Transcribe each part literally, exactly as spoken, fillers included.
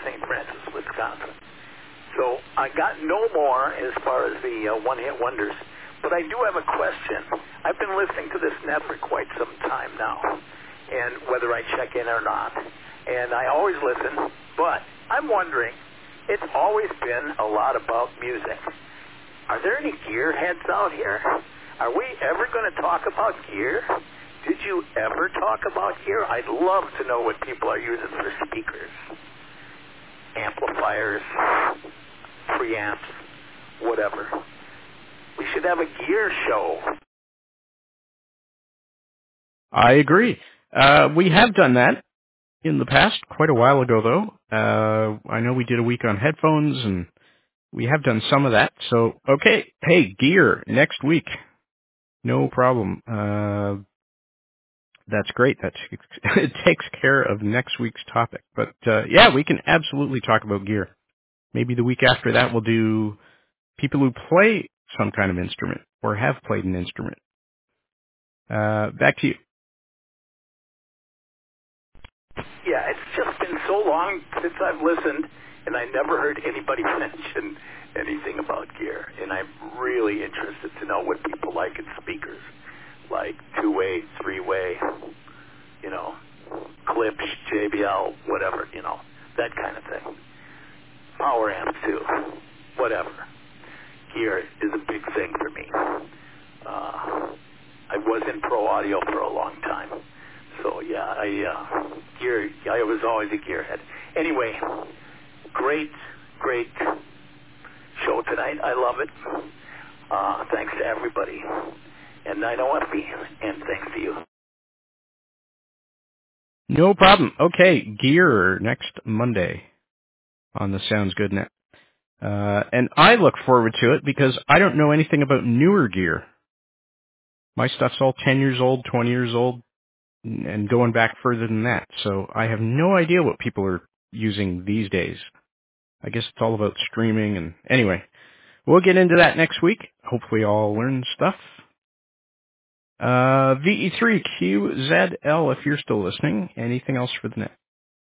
Saint Francis, Wisconsin. So I got no more as far as the uh, one-hit wonders, but I do have a question. I've been listening to this net for quite some time now, and whether I check in or not, and I always listen, but I'm wondering, it's always been a lot about music. Are there any gearheads out here? Are we ever going to talk about gear? Did you ever talk about gear? I'd love to know what people are using for speakers, amplifiers, preamps, whatever. We should have a gear show. I agree. Uh, we have done that in the past, quite a while ago, though. Uh, I know we did a week on headphones, and we have done some of that. So, okay, hey, gear next week. No problem. Uh, that's great. That it takes care of next week's topic. But, uh, yeah, we can absolutely talk about gear. Maybe the week after that we'll do people who play some kind of instrument or have played an instrument. Uh, back to you. Yeah, it's just been so long since I've listened, and I never heard anybody mention anything about gear. And I'm really interested to know what people like in speakers, like two-way, three-way, you know, clips, J B L, whatever, you know, that kind of thing. Power amps, too. Whatever. Gear is a big thing for me. Uh, I was in pro audio for a long time. So, yeah, I, uh, gear, I was always a gearhead. Anyway, great, great show tonight. I love it. Uh, thanks to everybody. And nine O F B, and thanks to you. No problem. Okay, gear next Monday on the Sounds Good Net. Uh, and I look forward to it because I don't know anything about newer gear. My stuff's all ten years old, twenty years old, and going back further than that. So I have no idea what people are using these days. I guess it's all about streaming. And anyway, we'll get into that next week. Hopefully I'll learn stuff. Uh, V E three Q Z L, if you're still listening. Anything else for the net?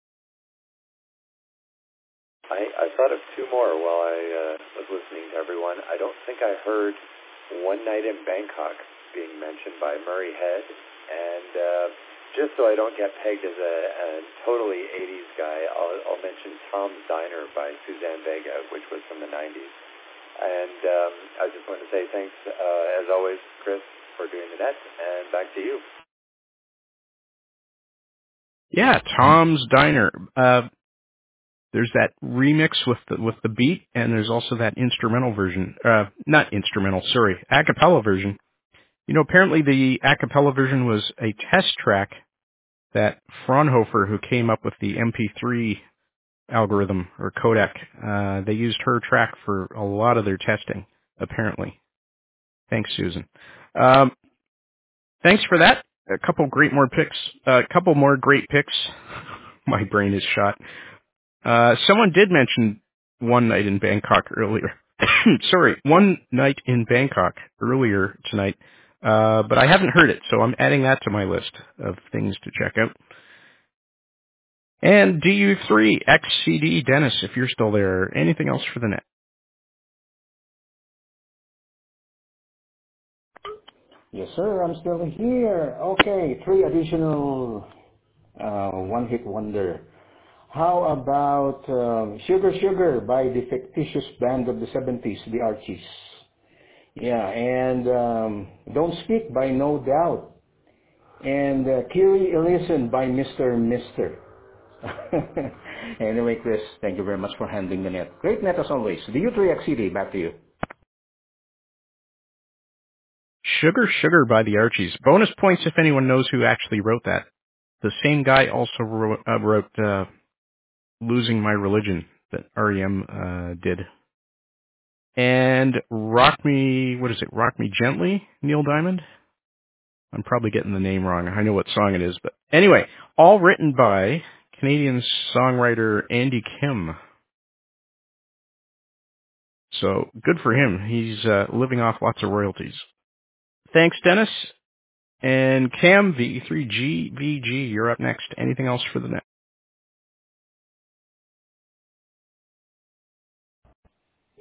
I, I thought of two more while I uh, was listening to everyone. I don't think I heard One Night in Bangkok being mentioned by Murray Head. And uh, just so I don't get pegged as a, a totally eighties guy, I'll, I'll mention Tom's Diner by Suzanne Vega, which was from the nineties. And um, I just want to say thanks, uh, as always, Chris, for doing the net, and back to you. Yeah, Tom's Diner. Uh, there's that remix with the, with the beat, and there's also that instrumental version. Uh, not instrumental, sorry, a cappella version. You know, apparently the a cappella version was a test track that Fraunhofer, who came up with the M P three algorithm or codec, uh, they used her track for a lot of their testing, apparently. Thanks, Susan. Um, thanks for that. A couple great more picks. A uh, couple more great picks. My brain is shot. Uh, someone did mention One Night in Bangkok earlier. Sorry, One Night in Bangkok earlier tonight. Uh, but I haven't heard it, so I'm adding that to my list of things to check out. And D U three X C D, Dennis, if you're still there, anything else for the net? Yes, sir, I'm still here. Okay, three additional uh, one-hit wonder. How about um, Sugar Sugar by the fictitious band of the seventies, the Archies? Yeah, and um, Don't Speak by No Doubt. And uh, Kiri Ellison by Mister Mister Anyway, Chris, thank you very much for handling the net. Great net as always. The U three X C D, back to you. Sugar Sugar by the Archies. Bonus points if anyone knows who actually wrote that. The same guy also wrote, uh, wrote uh, Losing My Religion that R E M uh, did. And Rock Me, what is it, Rock Me Gently, Neil Diamond? I'm probably getting the name wrong. I know what song it is. But anyway, all written by Canadian songwriter Andy Kim. So good for him. He's uh, living off lots of royalties. Thanks, Dennis. And Cam, V E three G V G, you're up next. Anything else for the net?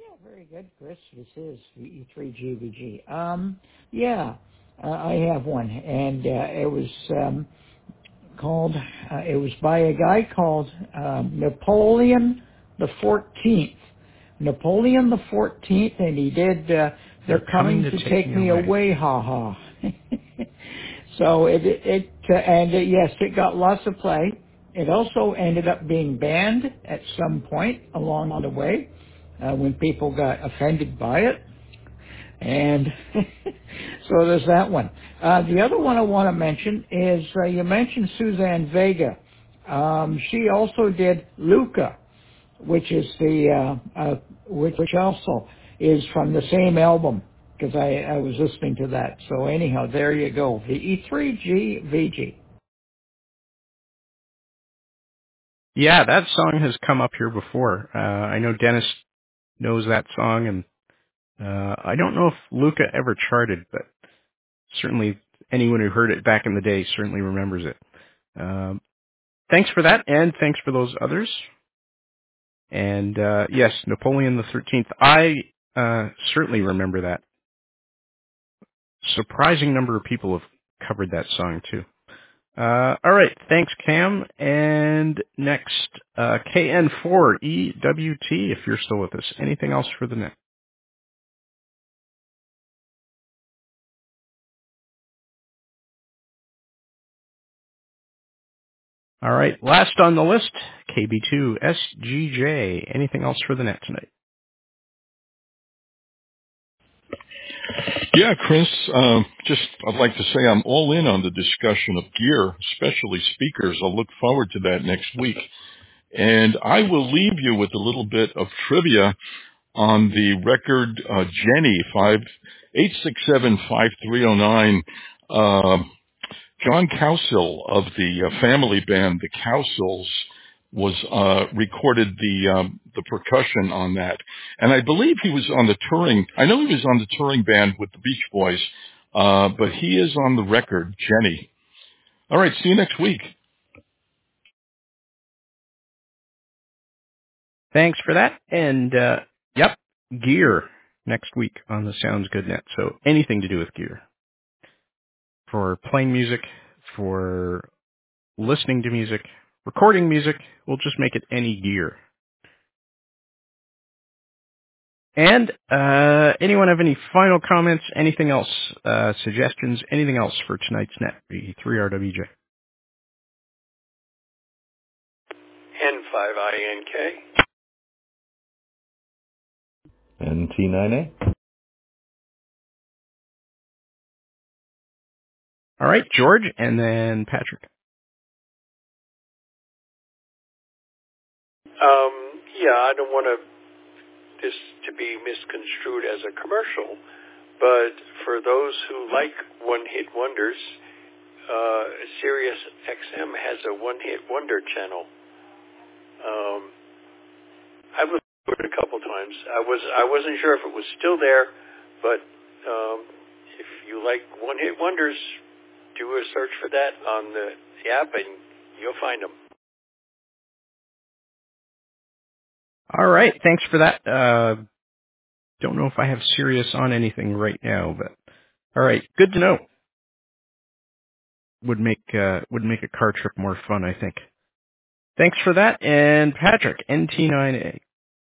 Yeah, very good, Chris. This is V E three G V G. Um, yeah, uh, I have one, and uh, it was um, called. Uh, it was by a guy called um, Napoleon the Fourteenth. Napoleon the Fourteenth, and he did. Uh, They're, They're coming, coming to, to take, take me away. away, ha ha. So it, it, it uh, and uh, yes, it got lots of play. It also ended up being banned at some point along the way uh, when people got offended by it. And so there's that one. Uh, the other one I want to mention is uh, you mentioned Suzanne Vega. Um, she also did Luca, which is the uh, uh, which, which also is from the same album because I, I was listening to that. So anyhow, there you go. The E three G V G. Yeah, that song has come up here before. Uh, I know Dennis knows that song, and uh, I don't know if Luca ever charted, but certainly anyone who heard it back in the day certainly remembers it. Um, thanks for that, and thanks for those others. And uh, yes, Napoleon the thirteenth. I uh, certainly remember that. Surprising number of people have covered that song too. Uh, all right, thanks, Cam. And next, uh, K N four E W T, if you're still with us. Anything else for the net? All right, last on the list, K B two S G J. Anything else for the net tonight? Yeah, Chris, uh, just I'd like to say I'm all in on the discussion of gear, especially speakers. I'll look forward to that next week. And I will leave you with a little bit of trivia on the record uh, Jenny five eight six seven five three zero nine. Uh, John Cowsill of the uh, family band The Cowsills was uh, recorded the um, the percussion on that, and I believe he was on the touring. I know he was on the touring band with the Beach Boys, uh, but he is on the record, Jenny. All right, see you next week. Thanks for that. And, uh, yep, gear next week on the Sounds Good Net. So anything to do with gear. For playing music, for listening to music, recording music, we'll just make it any gear. And uh, anyone have any final comments, anything else, uh, suggestions, anything else for tonight's net, V three R W J? N five I N K. N T nine A. All right, George, and then Patrick. Um, yeah, I don't want to this to be misconstrued as a commercial, but for those who like one-hit wonders, uh, Sirius X M has a one-hit wonder channel. Um, I've listened to it a couple times. I was I wasn't sure if it was still there, but um, if you like one-hit wonders, do a search for that on the app, and you'll find them. All right, thanks for that. Uh, don't know if I have Sirius on anything right now, but all right, good to know. Would make uh, would make a car trip more fun, I think. Thanks for that, and Patrick, N T nine A.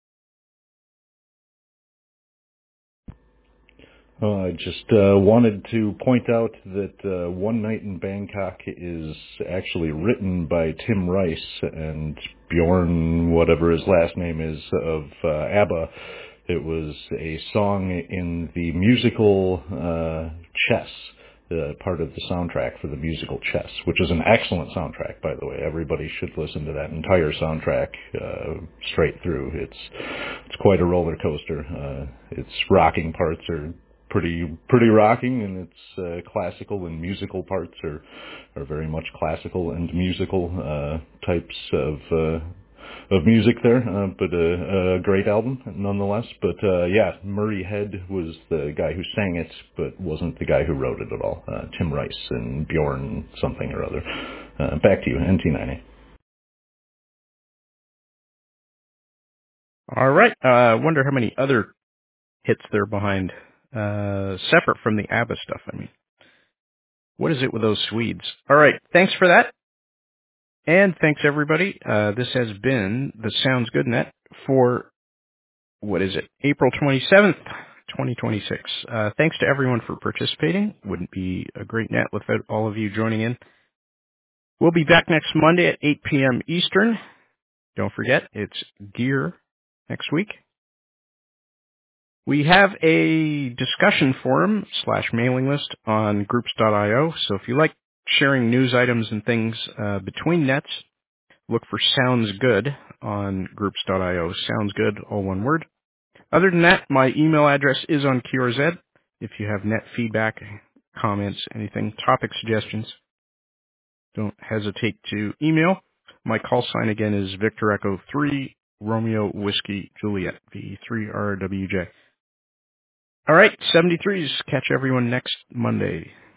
Uh, I just uh, wanted to point out that uh, One Night in Bangkok is actually written by Tim Rice and Bjorn, whatever his last name is, of uh, ABBA. It was a song in the musical uh, Chess, uh, part of the soundtrack for the musical Chess, which is an excellent soundtrack, by the way. Everybody should listen to that entire soundtrack uh, straight through. It's it's quite a roller coaster. Uh, its rocking parts are pretty pretty rocking, and its uh, classical and musical parts are are very much classical and musical uh, types of uh, of music there. Uh, but a, a great album nonetheless. But uh, yeah, Murray Head was the guy who sang it, but wasn't the guy who wrote it at all. Uh, Tim Rice and Bjorn something or other. Uh, back to you, N T nine A. All right. I uh, wonder how many other hits there behind, uh, separate from the ABBA stuff, I mean. What is it with those Swedes? All right, thanks for that. And thanks, everybody. Uh, this has been the Sounds Good Net for, what is it, April twenty-seventh, twenty twenty-six. Uh, thanks to everyone for participating. Wouldn't be a great net without all of you joining in. We'll be back next Monday at eight p.m. Eastern. Don't forget, it's Gear next week. We have a discussion forum slash mailing list on groups dot io, so if you like sharing news items and things uh, between nets, look for Sounds Good on groups dot io. Sounds Good, all one word. Other than that, my email address is on Q R Z. If you have net feedback, comments, anything, topic suggestions, don't hesitate to email. My call sign again is Victor Echo three, Romeo Whiskey Juliet, V three R W J. All right, seventy-threes. Catch everyone next Monday.